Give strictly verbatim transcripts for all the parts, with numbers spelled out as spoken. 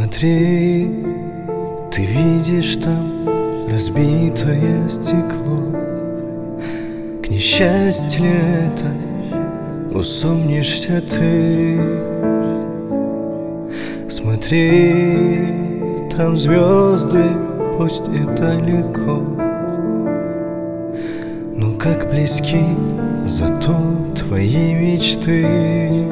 Смотри, ты видишь там разбитое стекло. К несчастью ли это, усомнишься ты. Смотри, там звезды, пусть и далеко, но как близки зато твои мечты.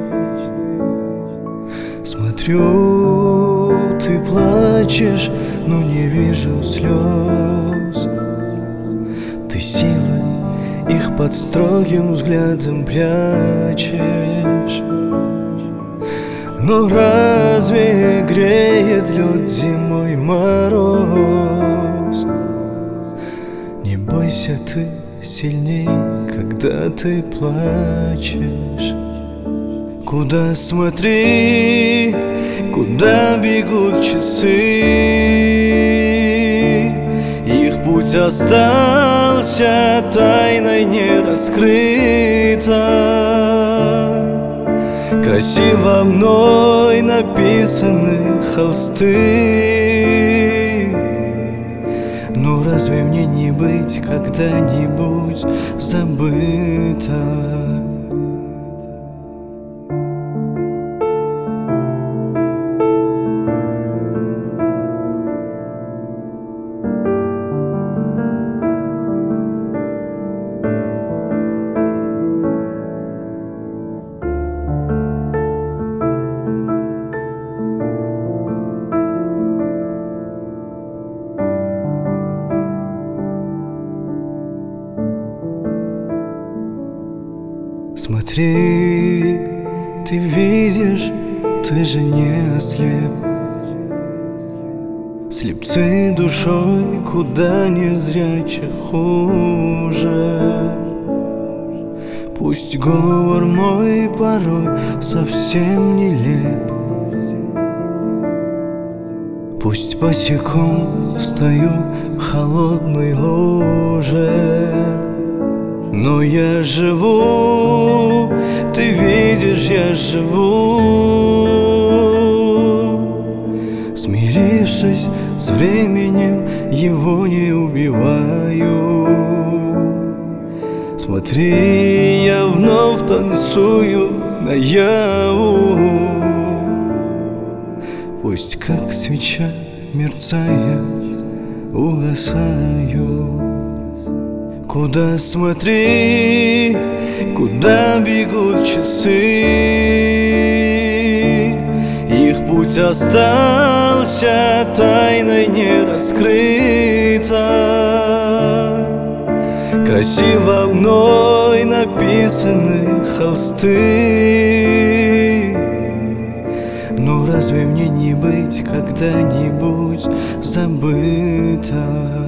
Смотрю, ты плачешь, но не вижу слез. Ты силой их под строгим взглядом прячешь. Но разве греет лед зимой мороз? Не бойся ты сильней, когда ты плачешь. Куда смотри, куда бегут часы? Их путь остался тайной не раскрыта. Красиво мной написаны холсты. Но разве мне не быть когда-нибудь забыто? Смотри, ты видишь, ты же не ослеп. Слепцы душой куда незрячих хуже. Пусть говор мой порой совсем нелеп, пусть босиком стою в холодной луже, но я живу, ты видишь, я живу. Смирившись с временем, его не убиваю. Смотри, я вновь танцую наяву. Пусть как свеча, мерцая, угасаю. Куда смотри, куда бегут часы? Их путь остался тайной не раскрыта. Красиво мной написаны холсты. Но разве мне не быть когда-нибудь забыто?